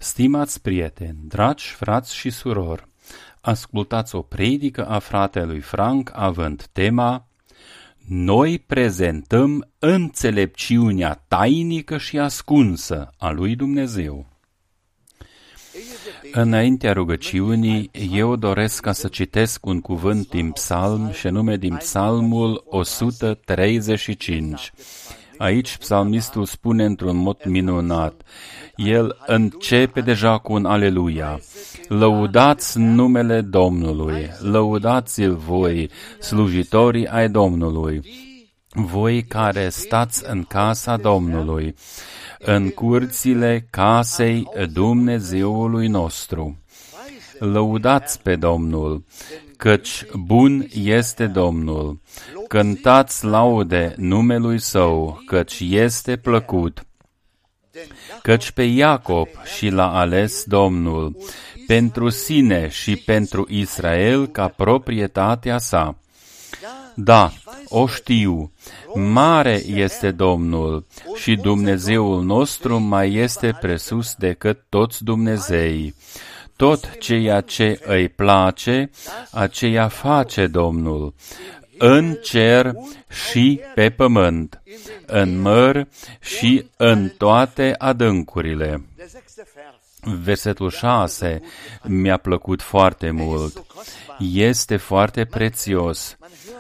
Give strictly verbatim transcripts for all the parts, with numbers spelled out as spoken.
Stimați prieteni, dragi frați și surori, ascultați o predică a fratelui Frank având tema Noi prezentăm înțelepciunea tainică și ascunsă a lui Dumnezeu. Înaintea rugăciunii, eu doresc ca să citesc un cuvânt din psalm, și anume din psalmul o sută treizeci și cinci. Aici psalmistul spune într-un mod minunat. El începe deja cu un aleluia. Lăudați numele Domnului, lăudați-l voi, slujitorii ai Domnului, voi care stați în casa Domnului, în curțile casei Dumnezeului nostru. Lăudați pe Domnul, căci bun este Domnul. Cântați laude numelui Său, căci este plăcut. Căci pe Iacob și l-a ales Domnul, pentru sine și pentru Israel ca proprietatea sa. Da, o știu, mare este Domnul și Dumnezeul nostru mai este presus decât toți Dumnezeii. Tot ceea ce îi place, aceea face Domnul, în cer și pe pământ, în măr și în toate adâncurile. Versetul șase mi-a plăcut foarte mult. Este foarte prețios.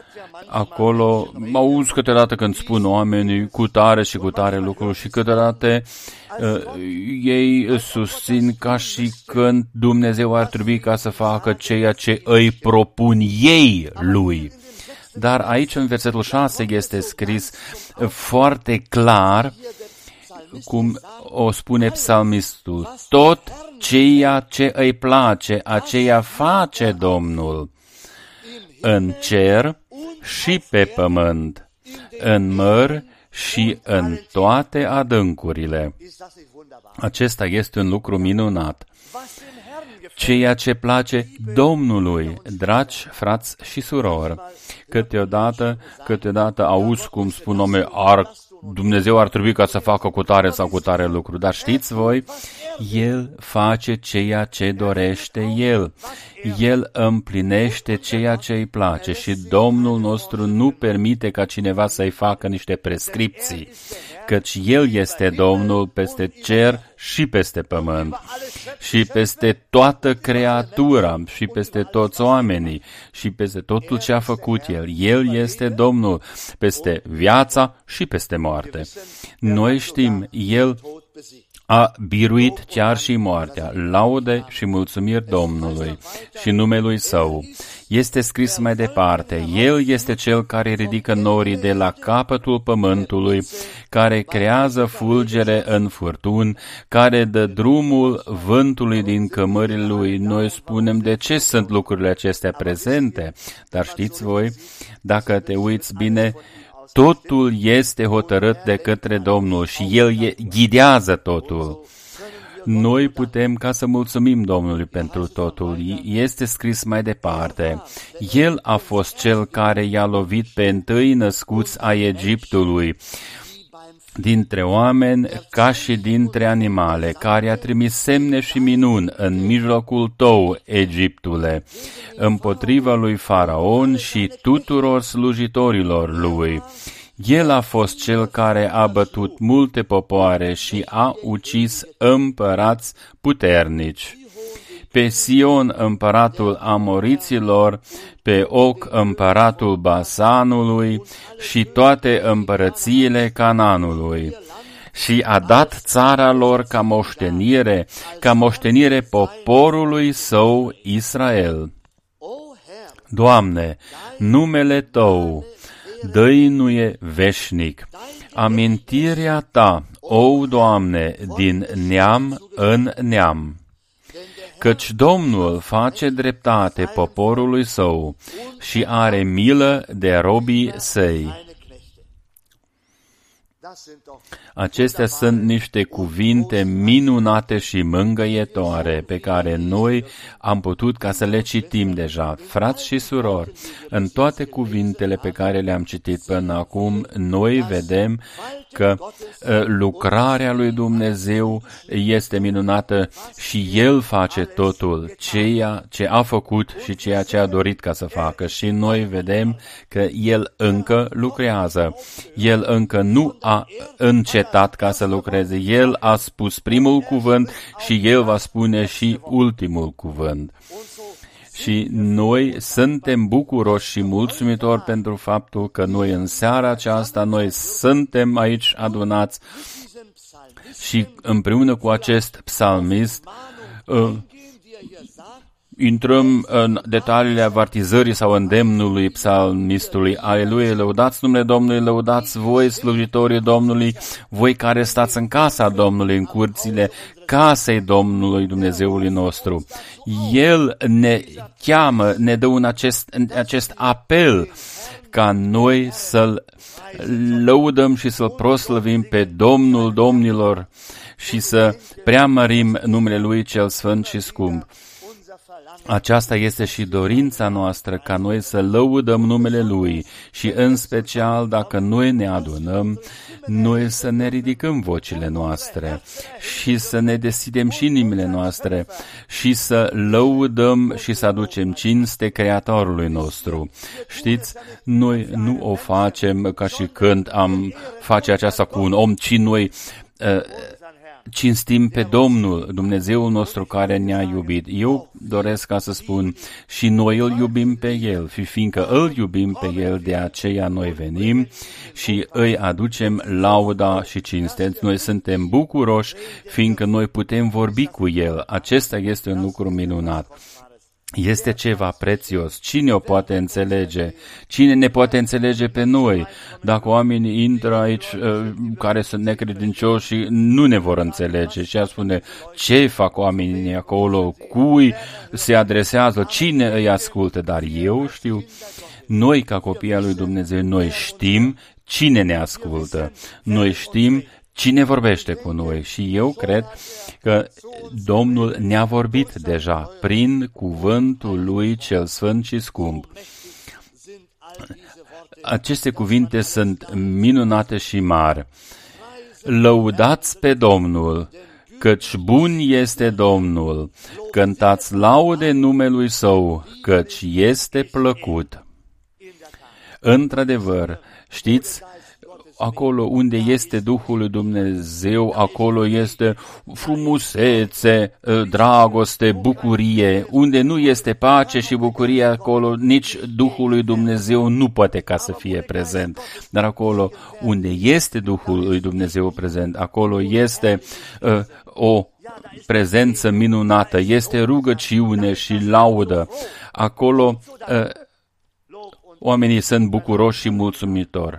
Acolo auzi câteodată când spun oamenii cu tare și cu tare lucruri și câteodată uh, ei susțin ca și când Dumnezeu ar trebui ca să facă ceea ce îi propun ei lui. Dar aici în versetul șase este scris foarte clar, cum o spune psalmistul, tot ceea ce îi place, aceea face Domnul, în cer și pe pământ, în măr și în toate adâncurile. Acesta este un lucru minunat. Ceea ce place Domnului, dragi frați și surori. Câteodată, câteodată auzi cum spun oameni, ar, Dumnezeu ar trebui ca să facă cu tare sau cu tare lucru, dar știți voi, El face ceea ce dorește El. El împlinește ceea ce îi place și Domnul nostru nu permite ca cineva să-i facă niște prescripții, căci El este Domnul peste cer și peste pământ și peste toată creatura și peste toți oamenii și peste totul ce a făcut El. El este Domnul peste viața și peste moarte. Noi știm, El a biruit chiar și moartea, laude și mulțumiri Domnului și numelui Său. Este scris mai departe, El este Cel care ridică norii de la capătul pământului, care creează fulgere în furtuni, care dă drumul vântului din cămările Lui. Noi spunem de ce sunt lucrurile acestea prezente, dar știți voi, dacă te uiți bine, totul este hotărât de către Domnul și El ghidează totul. Noi putem ca să mulțumim Domnului pentru totul. Este scris mai departe. El a fost Cel care i-a lovit pe întâi născuți ai Egiptului, dintre oameni ca și dintre animale, care a trimis semne și minuni în mijlocul tău, Egiptule, împotriva lui Faraon și tuturor slujitorilor lui. El a fost Cel care a bătut multe popoare și a ucis împărați puternici. Pe Sion împăratul Amoriților, pe Og împăratul Basanului și toate împărățiile Canaanului. Și a dat țara lor ca moștenire, ca moștenire poporului Său Israel. Doamne, numele Tău dăinuie veșnic. Amintirea Ta, o Doamne, din neam în neam. Căci Domnul face dreptate poporului Său și are milă de robii Săi. Acestea sunt niște cuvinte minunate și mângâietoare pe care noi am putut ca să le citim deja. Frați și surori, în toate cuvintele pe care le-am citit până acum, noi vedem că uh, lucrarea lui Dumnezeu este minunată și El face totul, ceea ce a făcut și ceea ce a dorit ca să facă. Și noi vedem că El încă lucrează. El încă nu a încetat ca să lucreze. El a spus primul cuvânt și El va spune și ultimul cuvânt. Și noi suntem bucuroși și mulțumitori pentru faptul că noi în seara aceasta, noi suntem aici adunați și împreună cu acest psalmist uh, intrăm în detaliile avertizării sau îndemnului psalmistului. Aleluia, lăudați numele Domnului, lăudați voi, slujitorii Domnului, voi care stați în casa Domnului, în curțile casei Domnului Dumnezeului nostru. El ne cheamă, ne dă un acest, acest apel ca noi să-L lăudăm și să-L proslăvim pe Domnul Domnilor și să preamărim numele Lui cel Sfânt și Scump. Aceasta este și dorința noastră, ca noi să lăudăm numele Lui și în special dacă noi ne adunăm, noi să ne ridicăm vocile noastre și să ne deschidem și inimile noastre și să lăudăm și să aducem cinste Creatorului nostru. Știți, noi nu o facem ca și când am face aceasta cu un om, ci noi uh, cinstim pe Domnul, Dumnezeul nostru care ne-a iubit. Eu doresc ca să spun și noi îl iubim pe El, și fiindcă îl iubim pe El, de aceea noi venim și îi aducem lauda și cinste. Noi suntem bucuroși, fiindcă noi putem vorbi cu El. Acesta este un lucru minunat. Este ceva prețios. Cine o poate înțelege? Cine ne poate înțelege pe noi? Dacă oamenii intră aici care sunt necredincioși și nu ne vor înțelege și ar spune ce fac oamenii acolo, cui se adresează, cine îi ascultă, dar eu știu, noi ca copii al lui Dumnezeu, noi știm cine ne ascultă, noi știm cine vorbește cu noi și eu cred că Domnul ne-a vorbit deja prin cuvântul Lui cel Sfânt și Scump. Aceste cuvinte sunt minunate și mari. Lăudați pe Domnul, căci bun este Domnul, cântați laude numelui Său, căci este plăcut. Într-adevăr, știți, acolo unde este Duhul lui Dumnezeu, acolo este frumusețe, dragoste, bucurie. Unde nu este pace și bucurie, acolo nici Duhul lui Dumnezeu nu poate ca să fie prezent. Dar acolo unde este Duhul lui Dumnezeu prezent, acolo este uh, o prezență minunată, este rugăciune și laudă. Acolo uh, oamenii sunt bucuroși și mulțumitori.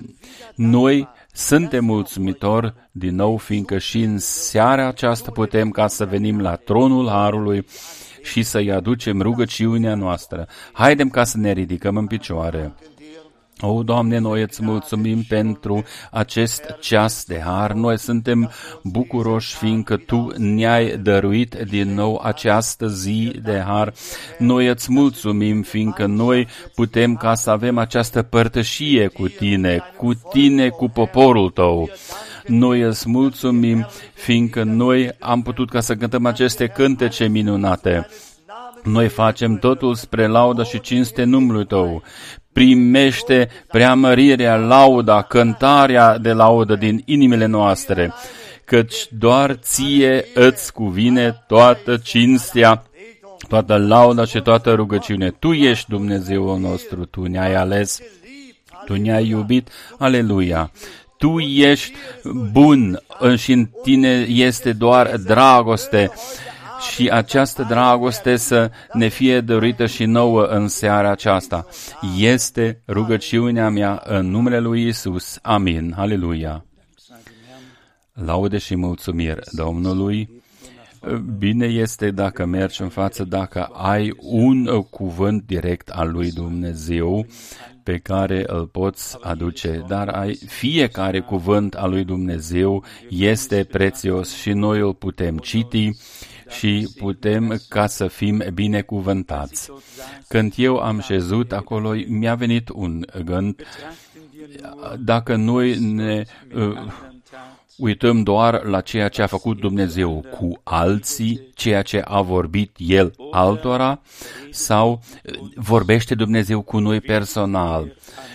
Noi suntem mulțumitori din nou, fiindcă și în seara aceasta putem ca să venim la tronul Harului și să-i aducem rugăciunea noastră. Haidem ca să ne ridicăm în picioare. O, Doamne, noi îți mulțumim pentru acest ceas de har. Noi suntem bucuroși, fiindcă Tu ne-ai dăruit din nou această zi de har. Noi îți mulțumim, fiindcă noi putem ca să avem această părtășie cu Tine, cu Tine, cu poporul Tău. Noi îți mulțumim, fiindcă noi am putut ca să cântăm aceste cântece minunate. Noi facem totul spre laudă și cinste numelui Tău. Primește preamărirea, lauda, cântarea de laudă din inimile noastre, căci doar Ție îți cuvine toată cinstea, toată lauda și toată rugăciune. Tu ești Dumnezeul nostru, Tu ne-ai ales, Tu ne-ai iubit, aleluia. Tu ești bun și în Tine este doar dragoste. Și această dragoste să ne fie dorită și nouă în seara aceasta. Este rugăciunea mea în numele lui Iisus. Amin. Aleluia. Laude și mulțumiri Domnului. Bine este dacă mergi în față, dacă ai un cuvânt direct al lui Dumnezeu pe care îl poți aduce, dar ai, fiecare cuvânt al lui Dumnezeu este prețios și noi îl putem citi și putem ca să fim binecuvântați. Când eu am șezut acolo, mi-a venit un gând, dacă noi ne uh, uităm doar la ceea ce a făcut Dumnezeu cu alții, ceea ce a vorbit El altora, sau vorbește Dumnezeu cu noi personal.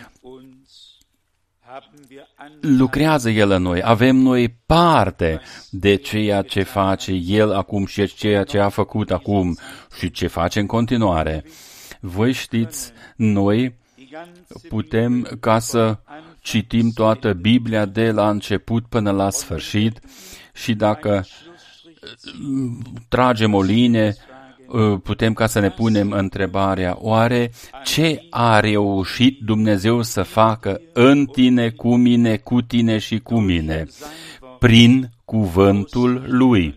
Lucrează El în noi, avem noi parte de ceea ce face El acum și ceea ce a făcut acum și ce face în continuare. Voi știți, noi putem ca să citim toată Biblia de la început până la sfârșit și dacă tragem o linie, putem ca să ne punem întrebarea, oare ce a reușit Dumnezeu să facă în tine, cu mine, cu tine și cu mine? Prin cuvântul Lui.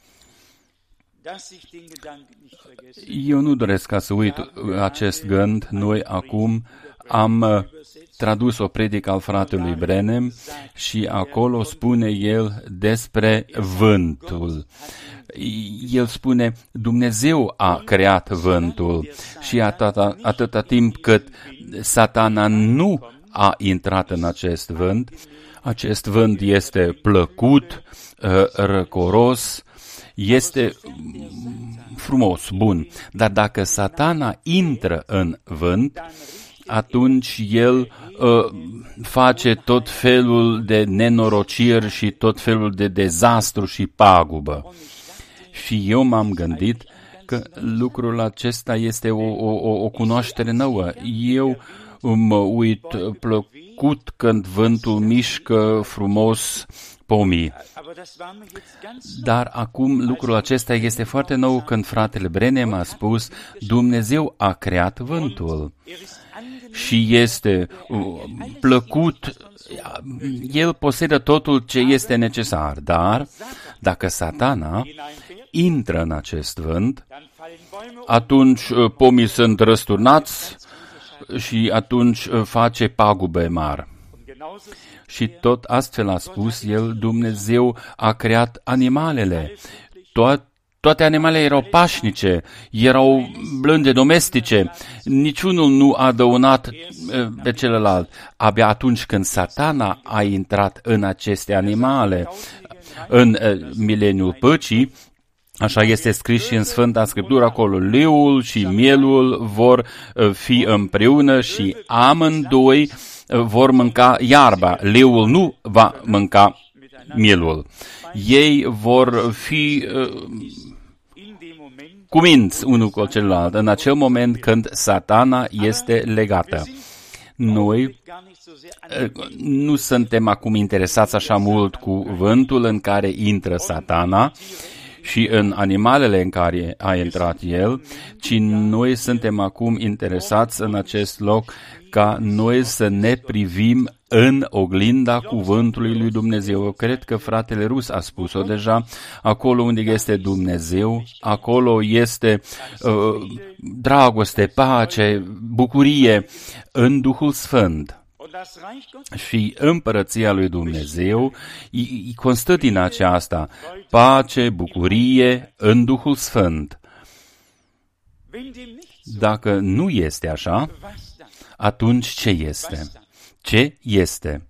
Eu nu doresc ca să uit acest gând. Noi acum am tradus o predică al fratelui Branham și acolo spune el despre vântul. El spune, Dumnezeu a creat vântul și atâta, atâta timp cât Satana nu a intrat în acest vânt, acest vânt este plăcut, răcoros, este frumos, bun, dar dacă Satana intră în vânt, atunci el uh, face tot felul de nenorociri și tot felul de dezastru și pagubă. Și eu m-am gândit că lucrul acesta este o, o, o cunoaștere nouă. Eu mă uit plăcut când vântul mișcă frumos pomii. Dar acum lucrul acesta este foarte nou când fratele Branham a spus, Dumnezeu a creat vântul și este plăcut, el posedă totul ce este necesar, dar dacă Satana intră în acest vânt, atunci pomii sunt răsturnați și atunci face pagube mari. Și tot astfel a spus el, Dumnezeu a creat animalele. Toate Toate animalele erau pașnice, erau blânde, domestice, niciunul nu a dăunat pe celălalt. Abia atunci când Satana a intrat în aceste animale, în mileniul păcii, așa este scris și în Sfânta Scriptură, acolo leul și mielul vor fi împreună și amândoi vor mânca iarba. Leul nu va mânca mielul. Ei vor fi uh, cuminți unul cu celălalt în acel moment când Satana este legată. Noi uh, nu suntem acum interesați așa mult cu vântul în care intră Satana și în animalele în care a intrat el, ci noi suntem acum interesați în acest loc ca noi să ne privim în oglinda cuvântului lui Dumnezeu. Eu cred că fratele Rus a spus-o deja, acolo unde este Dumnezeu, acolo este uh, dragoste, pace, bucurie în Duhul Sfânt. Și împărăția lui Dumnezeu constă din aceasta, pace, bucurie în Duhul Sfânt. Dacă nu este așa, atunci ce este? Ce este?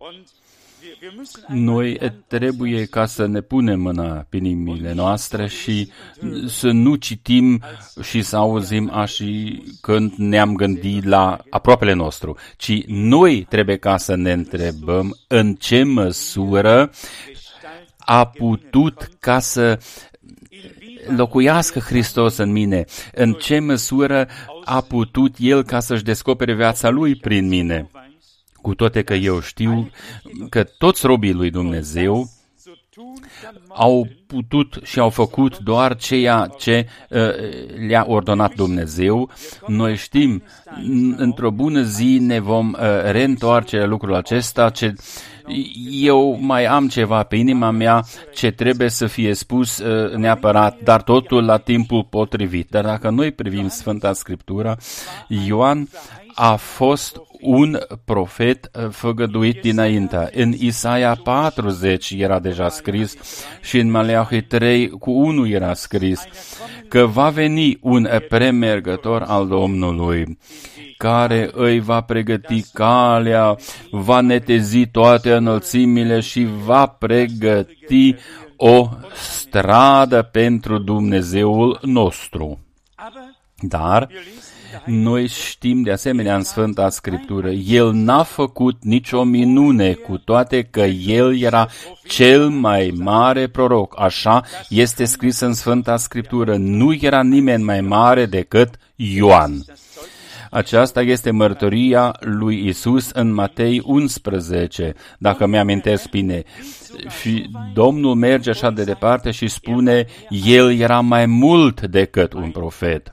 Noi trebuie ca să ne punem mâna pe inimile noastre și să nu citim și să auzim așa când ne-am gândit la aproapele nostru, ci noi trebuie ca să ne întrebăm în ce măsură a putut ca să locuiască Hristos în mine, în ce măsură a putut El ca să-și descopere viața Lui prin mine. Cu toate că eu știu că toți robii lui Dumnezeu au putut și au făcut doar ceea ce uh, le-a ordonat Dumnezeu. Noi știm, într-o bună zi ne vom uh, reîntoarce la lucrul acesta, ce eu mai am ceva pe inima mea ce trebuie să fie spus uh, neapărat, dar totul la timpul potrivit. Dar dacă noi privim Sfânta Scriptură, Ioan a fost un profet făgăduit dinainte. În Isaia patruzeci era deja scris și în Maleahi trei cu unu era scris că va veni un premergător al Domnului care îi va pregăti calea, va netezi toate înălțimile și va pregăti o stradă pentru Dumnezeul nostru. Dar noi știm de asemenea în Sfânta Scriptură, El n-a făcut nicio minune, cu toate că El era cel mai mare proroc. Așa este scris în Sfânta Scriptură. Nu era nimeni mai mare decât Ioan. Aceasta este mărturia lui Isus în Matei unsprezece, dacă mi-amintesc bine. Și Domnul merge așa de departe și spune, El era mai mult decât un profet.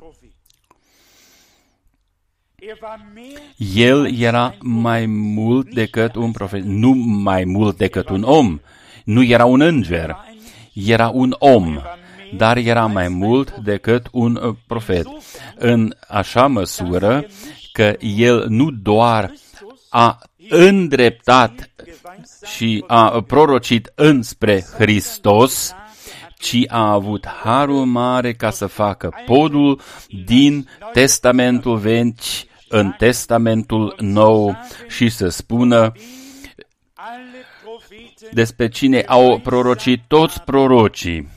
El era mai mult decât un profet, nu mai mult decât un om. Nu era un înger, era un om, dar era mai mult decât un profet. În așa măsură că el nu doar a îndreptat și a prorocit înspre Hristos, ci a avut harul mare ca să facă podul din Testamentul Vechi în Testamentul Nou și să spună despre cine au prorocit toți prorocii.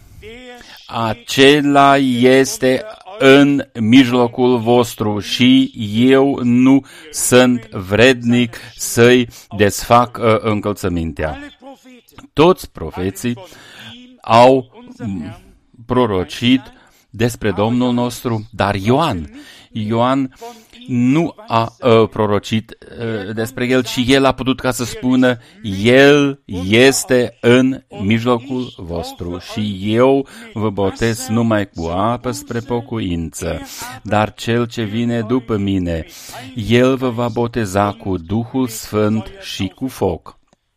Acela este în mijlocul vostru și eu nu sunt vrednic să-i desfac uh, încălțămintea. Toți profeții au prorocit despre Domnul nostru, dar Ioan, Ioan nu a uh, prorocit uh, despre el, ci el a putut ca să spună, El este în mijlocul vostru și eu vă botez numai cu apă spre pocăință, dar cel ce vine după mine, el vă va boteza cu Duhul Sfânt și cu foc.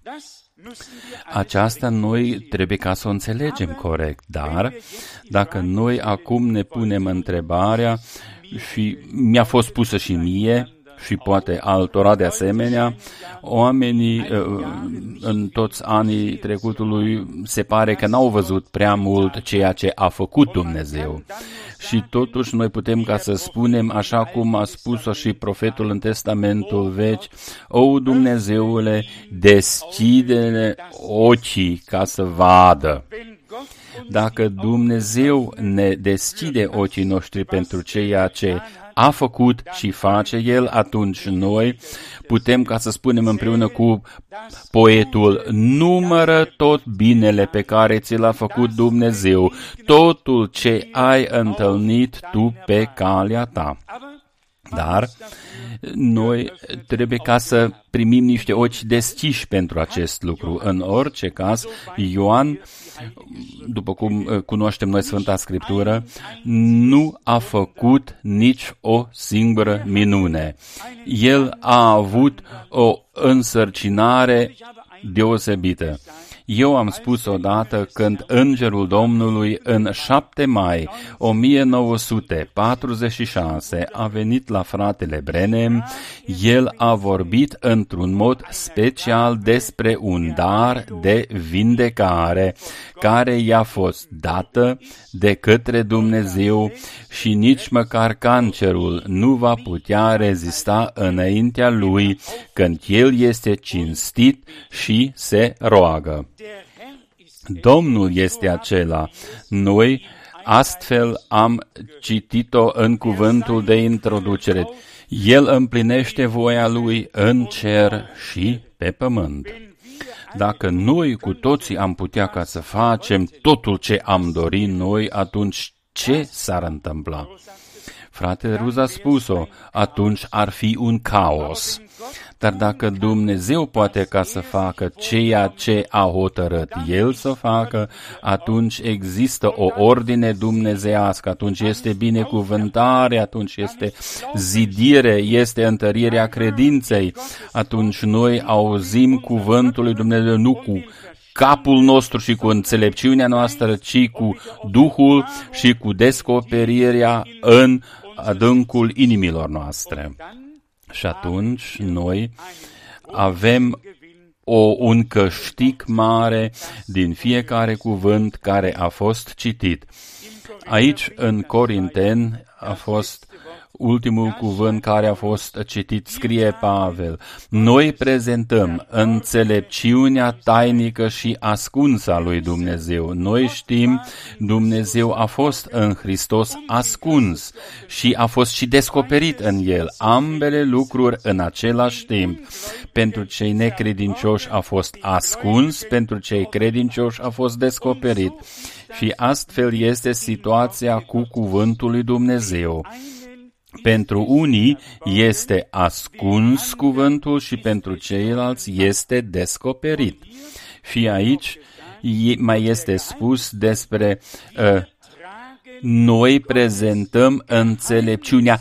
Aceasta noi trebuie ca să o înțelegem corect, dar dacă noi acum ne punem întrebarea, și mi-a fost pusă și mie, și poate altora de asemenea, oamenii în toți anii trecutului se pare că n-au văzut prea mult ceea ce a făcut Dumnezeu. Și totuși noi putem ca să spunem, așa cum a spus-o și profetul în Testamentul Vechi, O, Dumnezeule, deschide ochii ca să vadă. Dacă Dumnezeu ne deschide ochii noștri pentru ceea ce a făcut și face El, atunci noi putem ca să spunem împreună cu poetul, numără tot binele pe care ți l-a făcut Dumnezeu, totul ce ai întâlnit tu pe calea ta. Dar noi trebuie ca să primim niște ochi deschiși pentru acest lucru. În orice caz, Ioan, după cum cunoaștem noi Sfânta Scriptură, nu a făcut nici o singură minune. El a avut o însărcinare deosebită. Eu am spus odată când Îngerul Domnului în șapte mai o mie nouă sute patruzeci și șase a venit la fratele Branham, el a vorbit într-un mod special despre un dar de vindecare care i-a fost dată de către Dumnezeu și nici măcar cancerul nu va putea rezista înaintea lui când el este cinstit și se roagă. Domnul este acela. Noi astfel am citit-o în cuvântul de introducere. El împlinește voia lui în cer și pe pământ. Dacă noi cu toții am putea ca să facem totul ce am dorit noi, atunci ce s-ar întâmpla? Fratele Ruz a spus-o, atunci ar fi un caos. Dar dacă Dumnezeu poate ca să facă ceea ce a hotărât El să facă, atunci există o ordine dumnezeiască, atunci este binecuvântare, atunci este zidire, este întărirea credinței. Atunci noi auzim cuvântul lui Dumnezeu nu cu capul nostru și cu înțelepciunea noastră, ci cu Duhul și cu descoperirea în adâncul inimilor noastre. Și atunci noi avem o, un câștig mare din fiecare cuvânt care a fost citit. Aici, în Corinteni, a fost ultimul cuvânt care a fost citit, scrie Pavel. Noi prezentăm înțelepciunea tainică și ascunsă a lui Dumnezeu. Noi știm, Dumnezeu a fost în Hristos ascuns și a fost și descoperit în El. Ambele lucruri în același timp. Pentru cei necredincioși a fost ascuns, pentru cei credincioși a fost descoperit. Și astfel este situația cu cuvântul lui Dumnezeu. Pentru unii este ascuns cuvântul și pentru ceilalți este descoperit. Și aici mai este spus despre uh, noi prezentăm înțelepciunea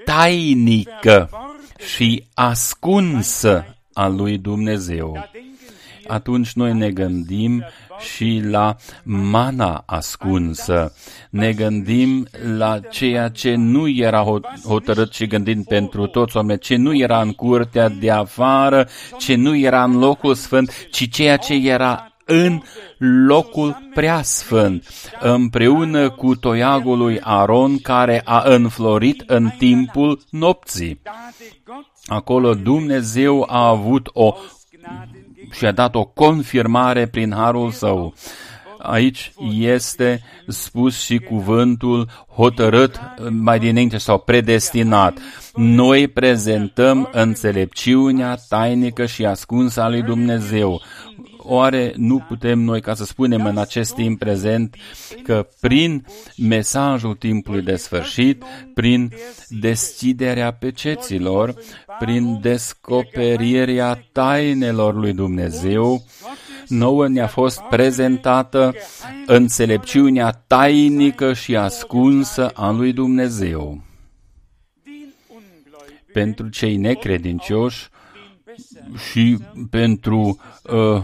tainică și ascunsă a lui Dumnezeu. Atunci noi ne gândim și la mana ascunsă. Ne gândim la ceea ce nu era hotărât și gândind pentru toți oamenii, ce nu era în curtea de afară, ce nu era în locul sfânt, ci ceea ce era în locul preasfânt, împreună cu toiagul lui Aron care a înflorit în timpul nopții. Acolo Dumnezeu a avut o și a dat o confirmare prin harul său. Aici este spus și cuvântul hotărât mai dinainte sau predestinat. Noi prezentăm înțelepciunea tainică și ascunsă a lui Dumnezeu. Oare nu putem noi ca să spunem în acest timp prezent că prin mesajul timpului de sfârșit, prin deschiderea peceților, prin descoperirea tainelor lui Dumnezeu, nouă ne-a fost prezentată înțelepciunea tainică și ascunsă a lui Dumnezeu. Pentru cei necredincioși și pentru uh,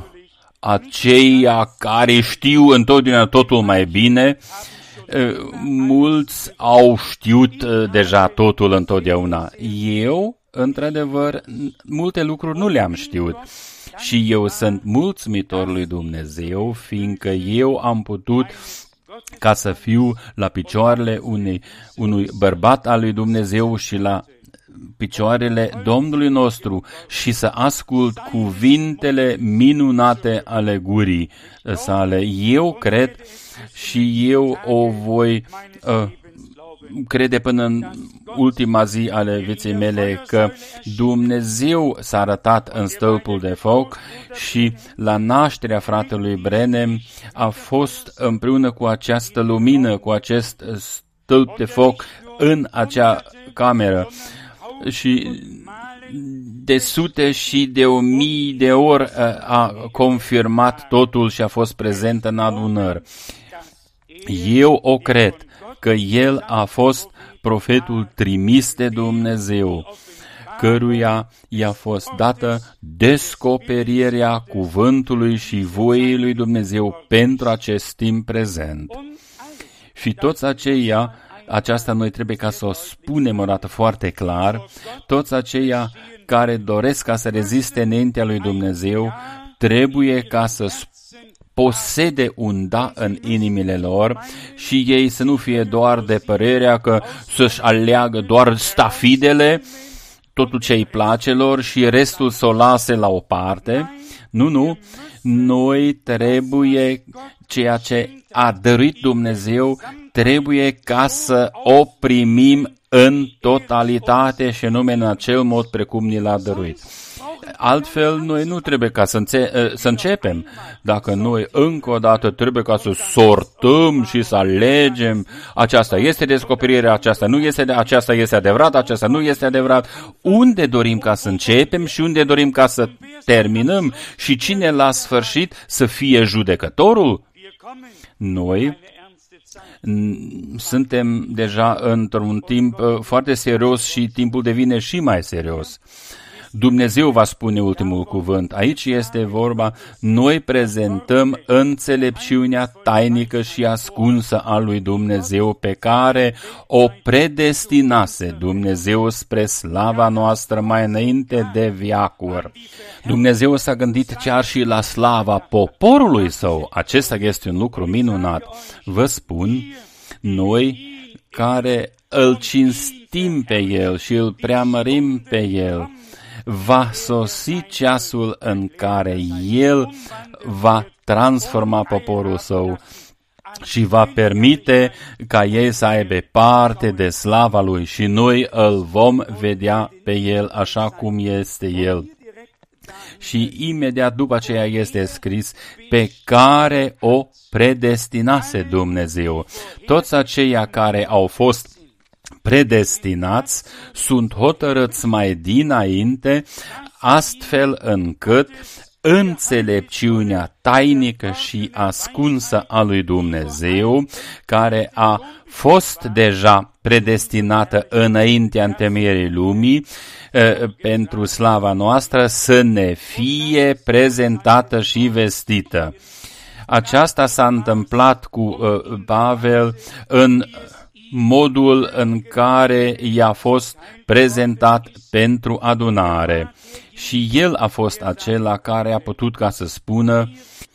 aceia care știu întotdeauna totul mai bine, uh, mulți au știut uh, deja totul întotdeauna. Eu, într-adevăr, multe lucruri nu le-am știut. Și eu sunt mulțumitor lui Dumnezeu, fiindcă eu am putut ca să fiu la picioarele unei, unui bărbat al lui Dumnezeu și la picioarele Domnului nostru și să ascult cuvintele minunate ale gurii sale. Eu cred și eu o voi uh, crede până în ultima zi ale vieții mele că Dumnezeu s-a arătat în stâlpul de foc și la nașterea fratelui Branham a fost împreună cu această lumină, cu acest stâlp de foc în acea cameră. Și de sute și de o mii de ori a confirmat totul și a fost prezent în adunări. Eu o cred că el a fost profetul trimis de Dumnezeu, căruia i-a fost dată descoperirea cuvântului și voii lui Dumnezeu pentru acest timp prezent. Și toți aceia, aceasta noi trebuie ca să o spunem o dată foarte clar, toți aceia care doresc ca să reziste înaintea lui Dumnezeu, trebuie ca să posede un da în inimile lor și ei să nu fie doar de părerea că să-și aleagă doar stafidele, totul ce îi place lor și restul să o lase la o parte. Nu, nu, noi trebuie ceea ce a dăruit Dumnezeu, trebuie ca să o primim în totalitate și nume în acel mod precum ni l-a dăruit. Altfel, noi nu trebuie ca să, înțe- să începem. Dacă noi încă o dată trebuie ca să sortăm și să alegem, aceasta este descoperire, aceasta nu este, aceasta este adevărat, aceasta nu este adevărat, unde dorim ca să începem și unde dorim ca să terminăm și cine la sfârșit să fie judecătorul? Noi suntem deja într-un timp foarte serios și timpul devine și mai serios. Dumnezeu va spune ultimul cuvânt. Aici este vorba, noi prezentăm înțelepciunea tainică și ascunsă a lui Dumnezeu pe care o predestinase Dumnezeu spre slava noastră mai înainte de veacuri. Dumnezeu s-a gândit chiar și la slava poporului său. Acesta este un lucru minunat. Vă spun, noi care îl cinstim pe El și îl preamărim pe El, va sosi ceasul în care El va transforma poporul său și va permite ca ei să aibă parte de slava Lui și noi îl vom vedea pe El așa cum este El. Și imediat după aceea este scris, pe care o predestinase Dumnezeu. Toți aceia care au fost predestinați sunt hotărâți mai dinainte, astfel încât înțelepciunea tainică și ascunsă a lui Dumnezeu, care a fost deja predestinată înaintea întemeierii lumii, pentru slava noastră, să ne fie prezentată și vestită. Aceasta s-a întâmplat cu Pavel în modul în care i-a fost prezentat pentru adunare. Și el a fost acela care a putut ca să spună,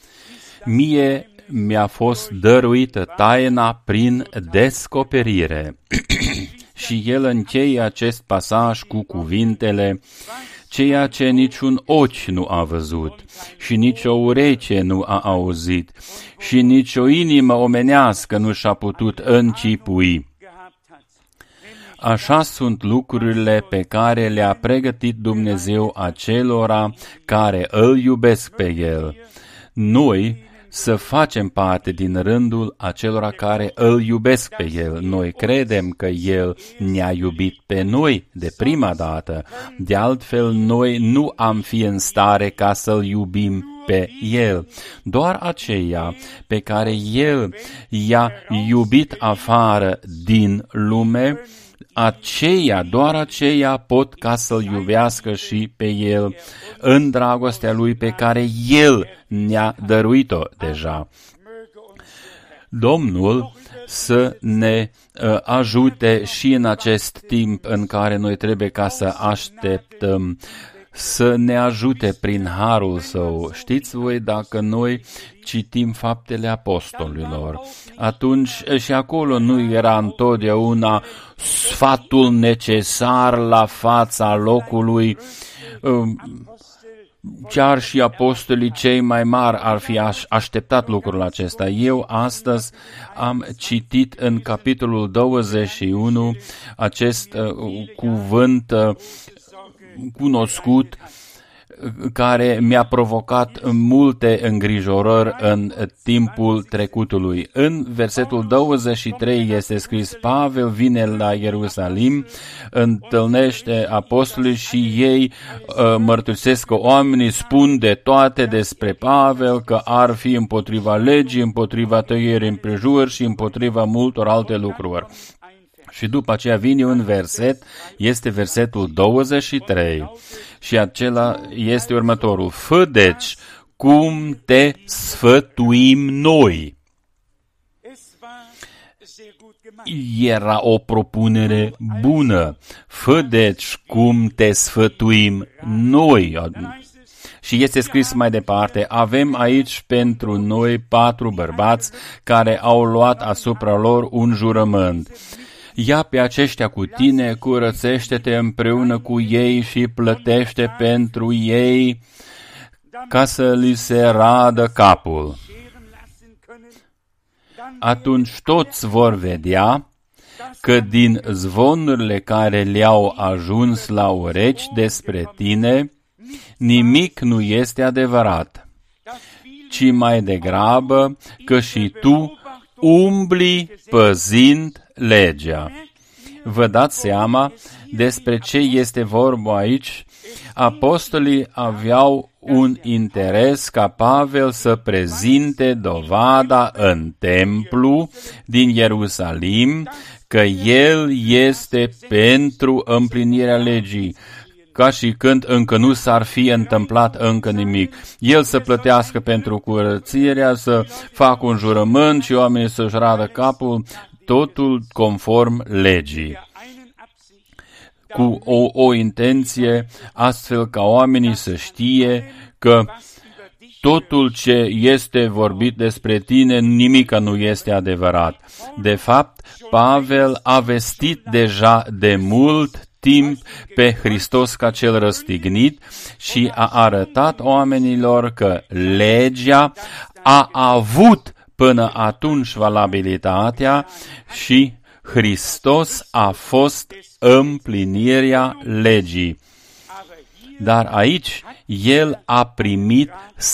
mie mi-a fost dăruită taina prin descoperire. Și el încheie acest pasaj cu cuvintele, ceea ce niciun ochi nu a văzut și nici o ureche nu a auzit și nici o inimă omenească nu și-a putut încipui. Așa sunt lucrurile pe care le-a pregătit Dumnezeu acelora care îl iubesc pe El. Noi să facem parte din rândul acelora care îl iubesc pe El. Noi credem că El ne-a iubit pe noi de prima dată. De altfel, noi nu am fi în stare ca să-L iubim pe El. Doar aceia pe care El i-a iubit afară din lume, aceia, doar aceia pot ca să-L iubească și pe El în dragostea Lui pe care El ne-a dăruit-o deja. Domnul să ne uh, ajute și în acest timp în care noi trebuie ca să așteptăm, să ne ajute prin harul Său. Știți voi, dacă noi citim Faptele Apostolilor, atunci și acolo nu era întotdeauna sfatul necesar la fața locului. Chiar și apostolii cei mai mari ar fi așteptat lucrul acesta. Eu astăzi am citit în capitolul douăzeci și unu acest uh, cuvânt uh, cunoscut care mi-a provocat multe îngrijorări în timpul trecutului. În versetul douăzeci și trei este scris, Pavel vine la Ierusalim, întâlnește apostolii și ei uh, mărturisesc că oamenii spun de toate despre Pavel, că ar fi împotriva legii, împotriva tăierii împrejur și împotriva multor alte lucruri. Și după aceea vine un verset, este versetul douăzeci și trei. Și acela este următorul. Fă deci cum te sfătuim noi. Era o propunere bună. Fă deci cum te sfătuim noi. Și este scris mai departe, avem aici pentru noi patru bărbați care au luat asupra lor un jurământ. Ia pe aceștia cu tine, curățește-te împreună cu ei și plătește pentru ei ca să li se radă capul. Atunci toți vor vedea că din zvonurile care le-au ajuns la urechi despre tine, nimic nu este adevărat, ci mai degrabă că și tu umbli păzind legea. Vă dați seama despre ce este vorba aici? Apostolii aveau un interes ca Pavel să prezinte dovada în templu din Ierusalim că el este pentru împlinirea legii, ca și când încă nu s-ar fi întâmplat încă nimic. El să plătească pentru curățirea, să facă un jurământ și oamenii să-și radă capul, totul conform legii, cu o, o intenție astfel ca oamenii să știe că totul ce este vorbit despre tine, nimica nu este adevărat. De fapt, Pavel a vestit deja de mult timp pe Hristos ca cel răstignit și a arătat oamenilor că legea a avut până atunci valabilitatea și Hristos a fost împlinirea legii. Dar aici el a primit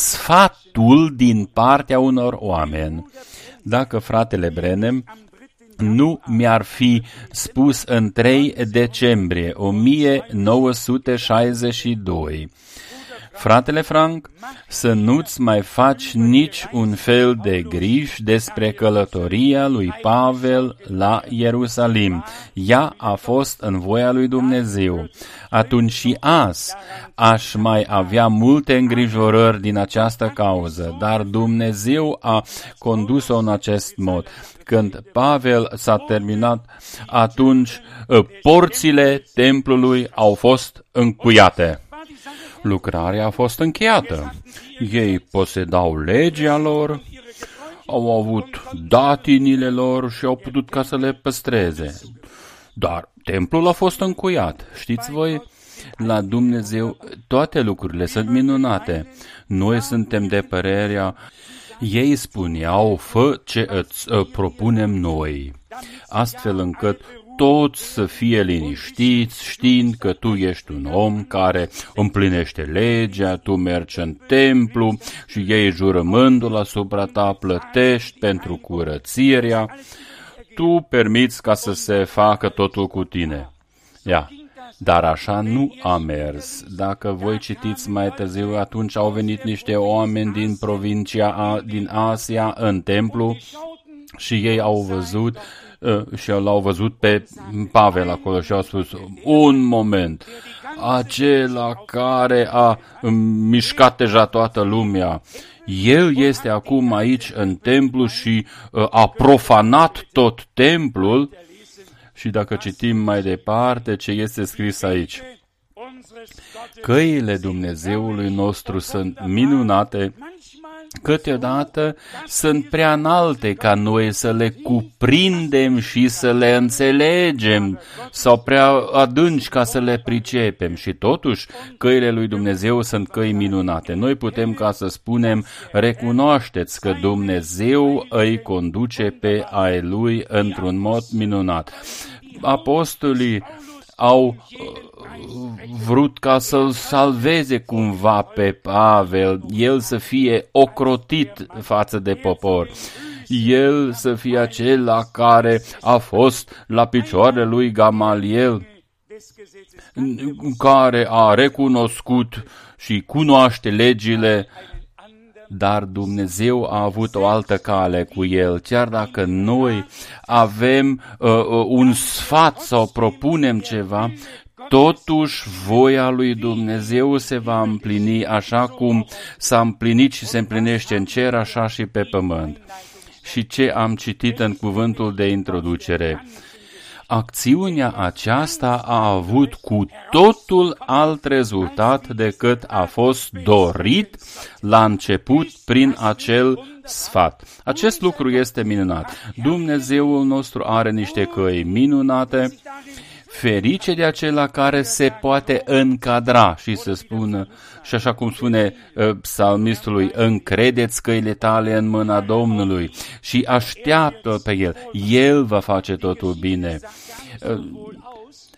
sfatul din partea unor oameni. Dacă fratele Branham nu mi-ar fi spus în trei decembrie o mie nouă sute șaizeci și doi, fratele Frank, să nu-ți mai faci nici un fel de griji despre călătoria lui Pavel la Ierusalim. Ea a fost în voia lui Dumnezeu. Atunci și azi aș mai avea multe îngrijorări din această cauză, dar Dumnezeu a condus-o în acest mod. Când Pavel s-a terminat, atunci porțile templului au fost încuiate. Lucrarea a fost încheiată. Ei posedau legea lor, au avut datinile lor și au putut ca să le păstreze. Dar templul a fost încuiat. Știți voi, la Dumnezeu toate lucrurile sunt minunate. Noi suntem de părerea, ei spuneau, fă ce îți uh, propunem noi, astfel încât toți să fie liniștiți, știind că tu ești un om care împlinește legea, tu mergi în templu și iei jurământul asupra ta, plătești pentru curățirea, tu permiți ca să se facă totul cu tine. Ia. Dar așa nu a mers. Dacă voi citiți mai târziu, atunci au venit niște oameni din provincia, din Asia, în templu și ei au văzut și l-au văzut pe Pavel acolo și au spus, un moment, acela care a mișcat deja toată lumea, el este acum aici în templu și a profanat tot templul. Și dacă citim mai departe ce este scris aici, căile Dumnezeului nostru sunt minunate, câteodată sunt prea înalte ca noi să le cuprindem și să le înțelegem, sau prea adânci ca să le pricepem. Și totuși, căile lui Dumnezeu sunt căi minunate. Noi putem ca să spunem, recunoașteți că Dumnezeu îi conduce pe ai lui într-un mod minunat. Apostolii au vrut ca să-l salveze cumva pe Pavel, el să fie ocrotit față de popor, el să fie acela care a fost la picioarele lui Gamaliel, care a recunoscut și cunoaște legile, dar Dumnezeu a avut o altă cale cu el. Chiar dacă noi avem uh, un sfat sau propunem ceva, totuși voia lui Dumnezeu se va împlini așa cum s-a împlinit și se împlinește în cer, așa și pe pământ. Și ce am citit în cuvântul de introducere? Acțiunea aceasta a avut cu totul alt rezultat decât a fost dorit la început prin acel sfat. Acest lucru este minunat. Dumnezeul nostru are niște căi minunate, ferice de acela care se poate încadra și să spună, și așa cum spune uh, psalmistului, încredeți căile tale în mâna Domnului și așteaptă pe El. El va face totul bine. Uh,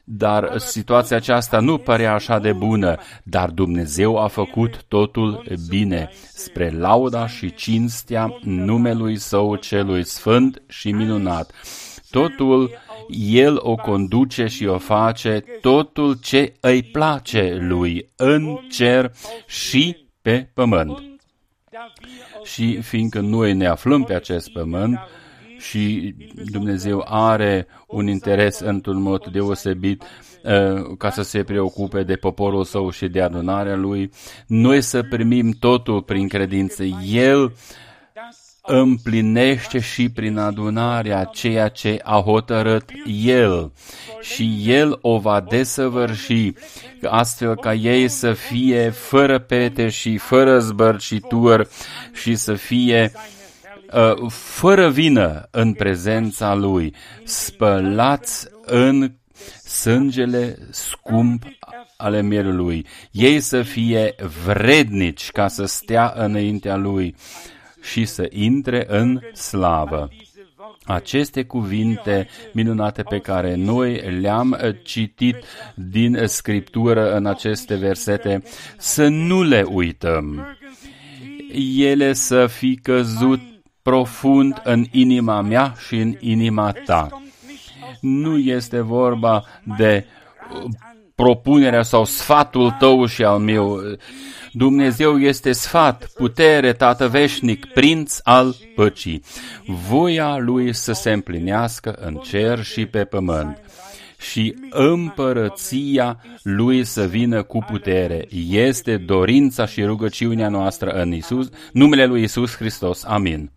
dar situația aceasta nu părea așa de bună, dar Dumnezeu a făcut totul bine, spre lauda și cinstea numelui Său celui sfânt și minunat. Totul El o conduce și o face, totul ce îi place Lui, în cer și pe pământ. Și fiindcă noi ne aflăm pe acest pământ și Dumnezeu are un interes într-un mod deosebit ca să se preocupe de poporul Său și de adunarea Lui, noi să primim totul prin credință. El împlinește și prin adunarea ceea ce a hotărât El și El o va desăvârși, astfel ca ei să fie fără pete și fără zbărcituri și să fie uh, fără vină în prezența Lui, spălați în sângele scump ale mielului. Ei să fie vrednici ca să stea înaintea Lui și să intre în slavă. Aceste cuvinte minunate pe care noi le-am citit din Scriptură în aceste versete, să nu le uităm. Ele să fi căzut profund în inima mea și în inima ta. Nu este vorba de propunerea sau sfatul tău și al meu. Dumnezeu este sfat, putere, Tată veșnic, prinț al păcii. Voia Lui să se împlinească în cer și pe pământ și împărăția Lui să vină cu putere. Este dorința și rugăciunea noastră în Isus, numele Lui Isus Hristos. Amin.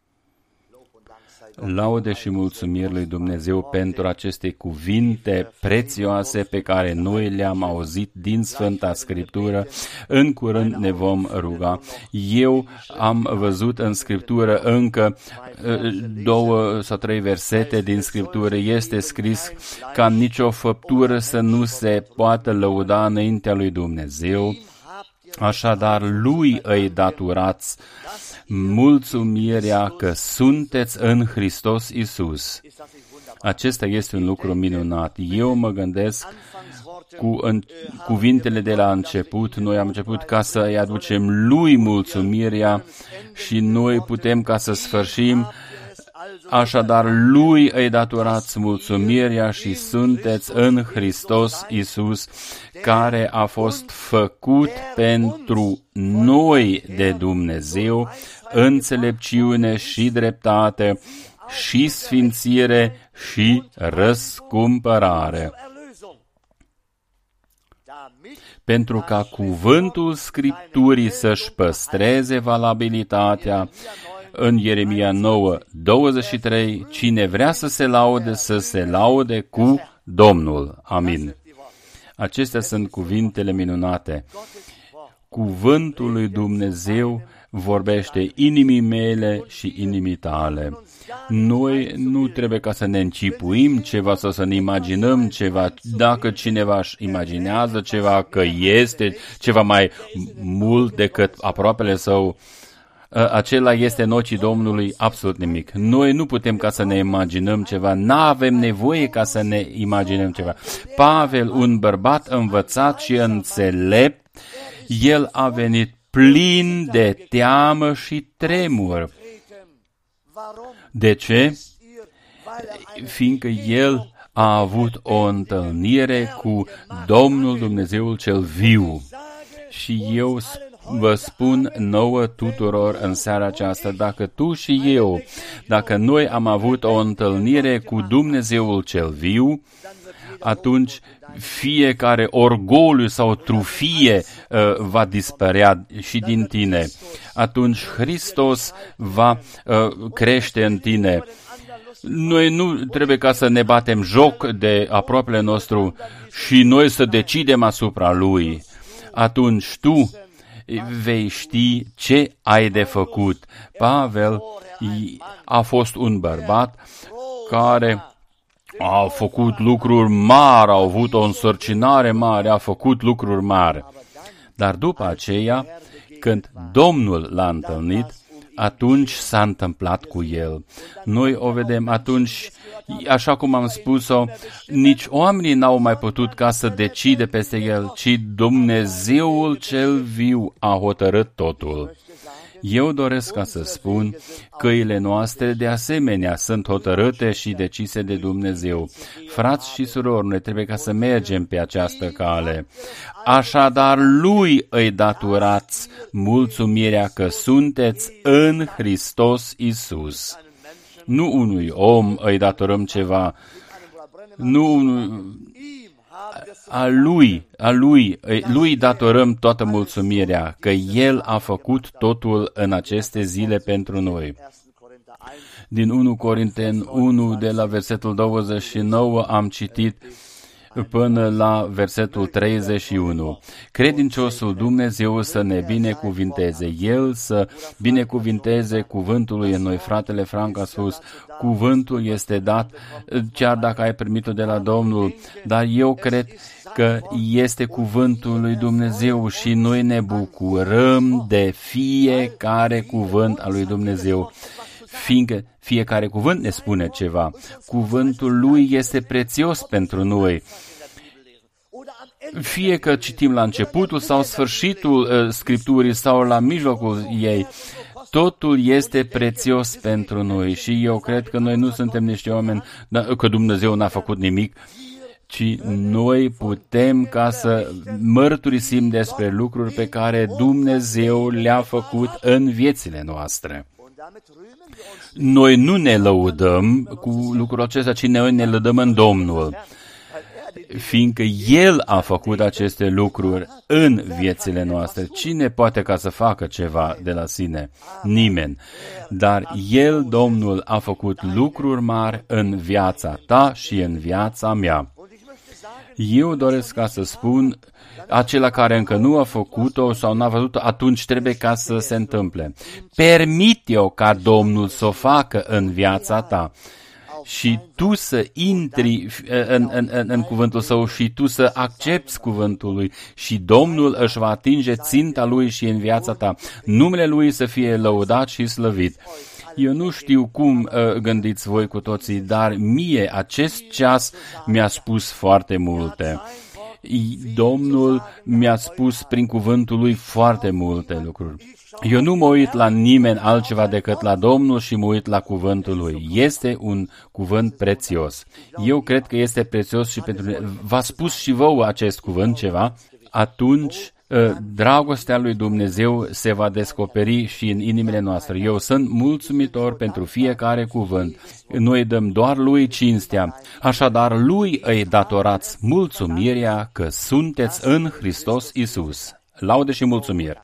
Laude și mulțumiri lui Dumnezeu pentru aceste cuvinte prețioase pe care noi le-am auzit din Sfânta Scriptură. În curând ne vom ruga. Eu am văzut în Scriptură încă două sau trei versete din Scriptură. Este scris ca nicio făptură să nu se poată lăuda înaintea lui Dumnezeu. Așadar, Lui îi daturați mulțumirea că sunteți în Hristos Iisus. Acesta este un lucru minunat. Eu mă gândesc cu în, cuvintele de la început. Noi am început ca să îi aducem Lui mulțumirea și noi putem ca să sfârșim. Așadar, Lui îi daturați mulțumirea și sunteți în Hristos Iisus, care a fost făcut pentru noi de Dumnezeu, înțelepciune și dreptate și sfințire și răscumpărare. Pentru ca cuvântul Scripturii să-și păstreze valabilitatea, în Ieremia nouă, douăzeci și trei, cine vrea să se laude, să se laude cu Domnul. Amin. Acestea sunt cuvintele minunate. Cuvântul lui Dumnezeu vorbește inimii mele și inimii tale. Noi nu trebuie ca să ne încipuim ceva sau să ne imaginăm ceva. Dacă cineva își imaginează ceva, că este ceva mai mult decât aproapele său, acela este în ochii Domnului absolut nimic. Noi nu putem ca să ne imaginăm ceva, n-avem nevoie ca să ne imaginăm ceva. Pavel, un bărbat învățat și înțelept, el a venit plin de teamă și tremur. De ce? Fiindcă el a avut o întâlnire cu Domnul Dumnezeul cel viu. Și eu vă spun nouă tuturor în seara aceasta, dacă tu și eu, dacă noi am avut o întâlnire cu Dumnezeul cel viu, atunci fiecare orgoliu sau trufie uh, va dispărea și din tine. Atunci Hristos va uh, crește în tine. Noi nu trebuie ca să ne batem joc de aproapele nostru și noi să decidem asupra Lui. Atunci tu vei ști ce ai de făcut. Pavel a fost un bărbat care a făcut lucruri mari, a avut o însărcinare mare, a făcut lucruri mari. Dar după aceea, când Domnul l-a întâlnit, atunci s-a întâmplat cu el. Noi o vedem atunci, așa cum am spus-o, nici oamenii n-au mai putut ca să decide peste el, ci Dumnezeul cel viu a hotărât totul. Eu doresc ca să spun, căile noastre de asemenea sunt hotărâte și decise de Dumnezeu. Frați și surori, noi trebuie ca să mergem pe această cale. Așadar, Lui îi daturați mulțumirea că sunteți în Hristos Iisus. Nu unui om îi datorăm ceva, nu unui, a Lui, a Lui, Lui datorăm toată mulțumirea, că El a făcut totul în aceste zile pentru noi. Din unu Corinteni unu, de la versetul douăzeci și nouă, am citit până la versetul treizeci și unu. Credinciosul Dumnezeu să ne binecuvinteze, El să binecuvinteze cuvântul lui în noi. Fratele Frank a spus, cuvântul este dat, chiar dacă ai primit-o de la Domnul, dar eu cred că este cuvântul lui Dumnezeu și noi ne bucurăm de fiecare cuvânt al lui Dumnezeu, fiindcă fiecare cuvânt ne spune ceva. Cuvântul lui este prețios pentru noi. Fie că citim la începutul sau sfârșitul uh, Scripturii sau la mijlocul ei, totul este prețios pentru noi și eu cred că noi nu suntem niște oameni, că Dumnezeu n-a făcut nimic, ci noi putem ca să mărturisim despre lucruri pe care Dumnezeu le-a făcut în viețile noastre. Noi nu ne lăudăm cu lucrul acesta, ci noi ne lăudăm în Domnul, fiindcă El a făcut aceste lucruri în viețile noastre. Cine poate ca să facă ceva de la sine? Nimeni. Dar El, Domnul, a făcut lucruri mari în viața ta și în viața mea. Eu doresc ca să spun, acela care încă nu a făcut-o sau n-a văzut-o, atunci trebuie ca să se întâmple. Permite-o ca Domnul să o facă în viața ta și tu să intri în, în, în, în cuvântul Său și tu să accepți cuvântul Lui și Domnul își va atinge ținta Lui și în viața ta. Numele Lui să fie lăudat și slăvit. Eu nu știu cum uh, gândiți voi cu toții, dar mie acest ceas mi-a spus foarte multe. Domnul mi-a spus prin cuvântul Lui foarte multe lucruri. Eu nu mă uit la nimeni altceva decât la Domnul și mă uit la cuvântul Lui. Este un cuvânt prețios. Eu cred că este prețios și pentru mine. V-a spus și vouă acest cuvânt ceva? Atunci dragostea lui Dumnezeu se va descoperi și în inimile noastre. Eu sunt mulțumitor pentru fiecare cuvânt. Noi dăm doar Lui cinstea. Așadar, Lui îi datorați mulțumirea că sunteți în Hristos Iisus. Laude și mulțumiri!